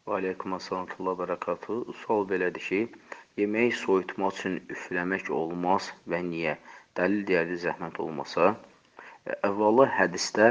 Və aleykum əssalam və bərəkatuhu. Sual belədir ki, yeməyi soyutmaq üçün üfləmək olmaz və niyə? Dəlil deyərdi zəhmət olmasa. Əvvəla hədisdə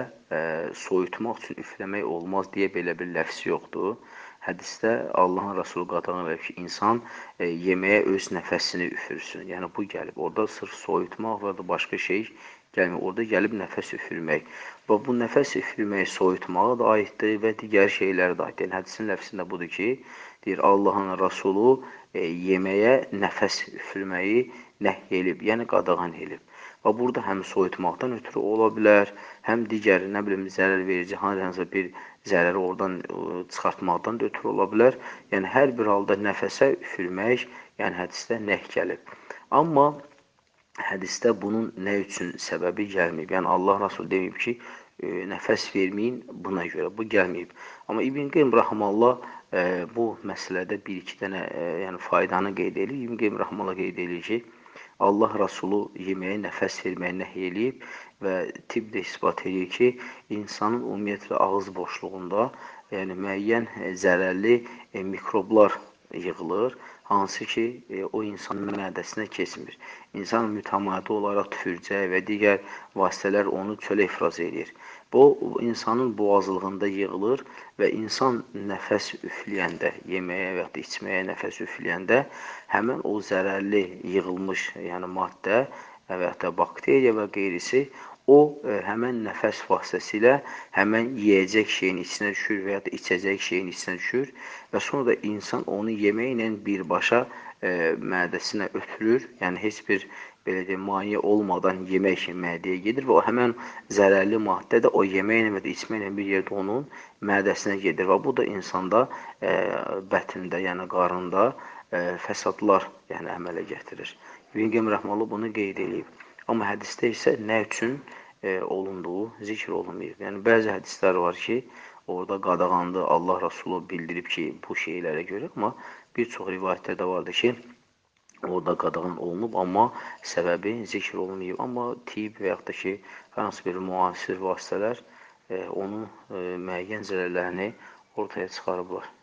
soyutmaq üçün üfləmək olmaz deyə belə bir ləfs yoxdur. Hədisdə Allahın Rəsulü qadağan edib ki, insan yeməyə öz nəfəsini üfürsün. Yəni bu gəlib. Orada sırf soyutmaq və ya da başqa şey gəlmir. Orada gəlib nəfəs üfürmək. Və bu nəfəs üfürmək soyutmağa da aiddir və digər şeylərə də aiddir. Yəni hədisin ləfsində budur ki, deyir Allahın Rəsulü yeməyə nəfəs üfürməyi nəhy edib, yəni qadağan edib. Və burada həm soyutmaqdan ötürü ola bilər, həm digər, nə bilim, zərər verici, hansısa bir zərəri oradan çıxartmaqdan da ötürü ola bilər. Yəni, hər bir halda nəfəsə üfürmək, yəni hədisdə nəhy gəlib. Amma hədisdə bunun nə üçün səbəbi gəlməyib. Yəni, Allah Rasul deməyib ki, nəfəs verməyin buna görə, bu gəlməyib. Amma İbn Qeym Rəhmallah bu məsələdə bir-iki dənə yəni, faydanı qeyd edir. İbn Qeym Rəhmallah qeyd edir ki, Allah Rasulü yeməyə nəfəs verməyi nəhy eləyib və tibb də isbat edir ki, insanın ümumiyyətlə ağız boşluğunda yəni müəyyən zərərli mikroblar yığılır, hansı ki, o insanın mədəsinə keçmir. İnsan mütəmadi olaraq tüfürcək və digər vasitələr onu çölə ifraz edir. Bu, insanın boğazlığında yığılır və insan nəfəs üfləyəndə, yeməyə və ya da içməyə nəfəs üfləyəndə həmən o zərərli yığılmış yəni maddə və ya da bakteriya və qeyrisi o həmən nəfəs vasitəsilə həmən yeyəcək şeyin içinə düşür və ya da içəcək şeyin içinə düşür və sonra da insan onu yeməklə birbaşa mədəsinə ötürür, yəni heç bir belə deyim, maye olmadan yemək mədəyə gedir və o həmən zərərli maddə də o yeməklə və ya içməklə bir yerdə onun mədəsinə gedir və bu da insanda bətində, yəni qarında fəsadlar yəni əmələ gətirir. İbn Qeym Rəhmallah bunu qeyd edib. Amma hədisdə isə nə üçün olunduğu zikr olunmayıb. Yəni bəzi hədislər var ki, orada qadağandır, Allah Rasulü bildirib ki, bu şeylərə görə, amma bir çox rivayətlərdə vardır ki, orada qadağan olunub, amma səbəbi zikr olunmayıb. Amma tibb və yaxud da ki, hansı bir müasir vasitələr onun müəyyən zərərlərini ortaya çıxarıblar.